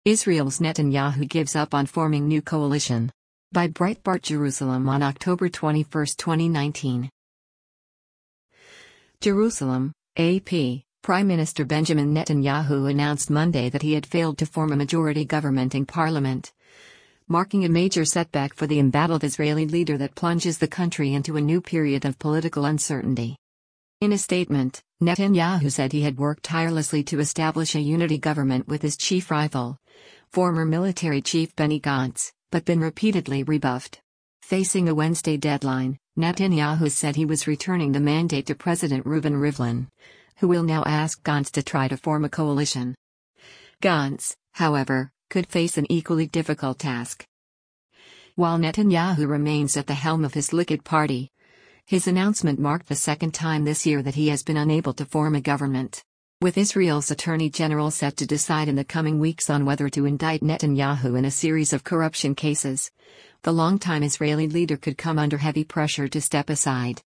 Israel's Netanyahu gives up on forming new coalition. By Breitbart Jerusalem on October 21, 2019. Jerusalem, AP. Prime Minister Benjamin Netanyahu announced Monday that he had failed to form a majority government in parliament, marking a major setback for the embattled Israeli leader that plunges the country into a new period of political uncertainty. In a statement, Netanyahu said he had worked tirelessly to establish a unity government with his chief rival, former military chief Benny Gantz, but been repeatedly rebuffed. Facing a Wednesday deadline, Netanyahu said he was returning the mandate to President Reuven Rivlin, who will now ask Gantz to try to form a coalition. Gantz, however, could face an equally difficult task. While Netanyahu remains at the helm of his Likud party, his announcement marked the second time this year that he has been unable to form a government. With Israel's Attorney General set to decide in the coming weeks on whether to indict Netanyahu in a series of corruption cases, the longtime Israeli leader could come under heavy pressure to step aside.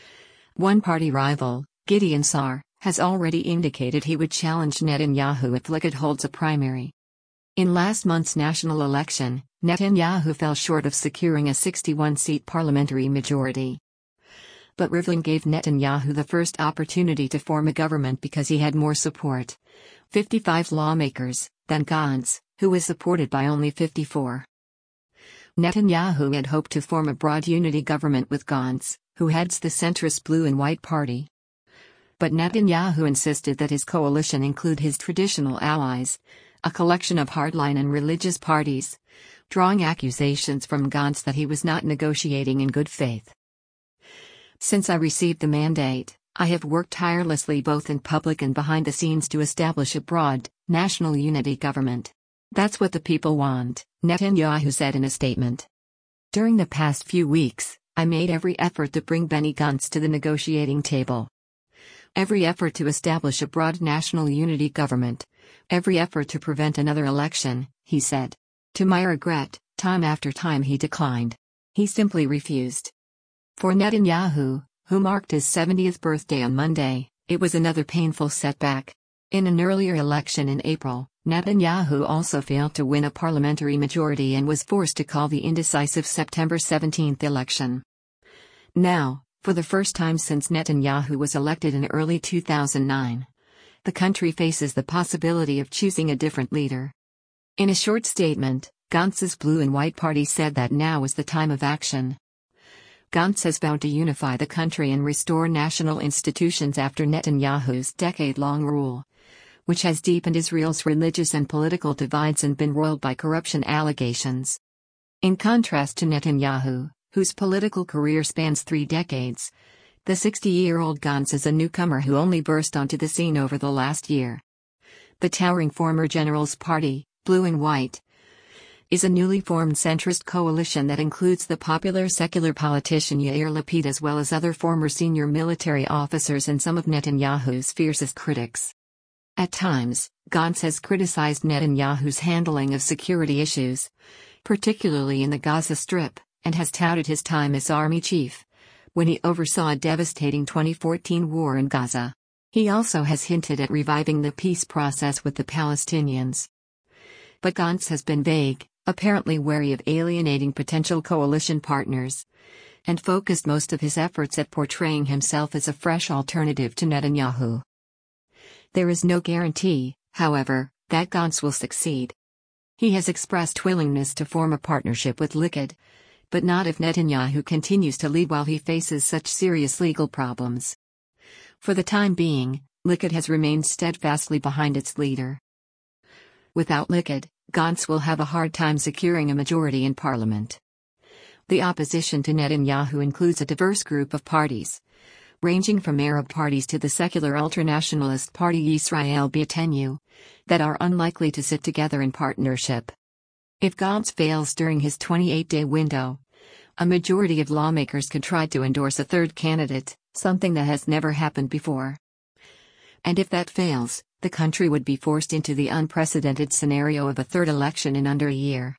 One party rival, Gideon Sa'ar, has already indicated he would challenge Netanyahu if Likud holds a primary. In last month's national election, Netanyahu fell short of securing a 61-seat parliamentary majority. But Rivlin gave Netanyahu the first opportunity to form a government because he had more support, 55 lawmakers, than Gantz, who was supported by only 54. Netanyahu had hoped to form a broad unity government with Gantz, who heads the centrist Blue and White Party. But Netanyahu insisted that his coalition include his traditional allies, a collection of hardline and religious parties, drawing accusations from Gantz that he was not negotiating in good faith. Since I received the mandate, I have worked tirelessly both in public and behind the scenes to establish a broad, national unity government. That's what the people want, Netanyahu said in a statement. During the past few weeks, I made every effort to bring Benny Gantz to the negotiating table. Every effort to establish a broad national unity government. Every effort to prevent another election, he said. To my regret, time after time he declined. He simply refused. For Netanyahu, who marked his 70th birthday on Monday, it was another painful setback. In an earlier election in April, Netanyahu also failed to win a parliamentary majority and was forced to call the indecisive September 17 election. Now, for the first time since Netanyahu was elected in early 2009, the country faces the possibility of choosing a different leader. In a short statement, Gantz's Blue and White Party said that now is the time of action. Gantz has vowed to unify the country and restore national institutions after Netanyahu's decade-long rule, which has deepened Israel's religious and political divides and been roiled by corruption allegations. In contrast to Netanyahu, whose political career spans 3 decades, the 60-year-old Gantz is a newcomer who only burst onto the scene over the last year. The towering former general's party, Blue and White, is a newly formed centrist coalition that includes the popular secular politician Yair Lapid as well as other former senior military officers and some of Netanyahu's fiercest critics. At times, Gantz has criticized Netanyahu's handling of security issues, particularly in the Gaza Strip, and has touted his time as army chief, when he oversaw a devastating 2014 war in Gaza. He also has hinted at reviving the peace process with the Palestinians. But Gantz has been vague, apparently wary of alienating potential coalition partners, and focused most of his efforts at portraying himself as a fresh alternative to Netanyahu. There is no guarantee, however, that Gantz will succeed. He has expressed willingness to form a partnership with Likud, but not if Netanyahu continues to lead while he faces such serious legal problems. For the time being, Likud has remained steadfastly behind its leader. Without Likud, Gantz will have a hard time securing a majority in parliament. The opposition to Netanyahu includes a diverse group of parties, ranging from Arab parties to the secular ultranationalist party Yisrael Beitenu, that are unlikely to sit together in partnership. If Gantz fails during his 28-day window, a majority of lawmakers could try to endorse a third candidate, something that has never happened before. And if that fails, the country would be forced into the unprecedented scenario of a third election in under a year.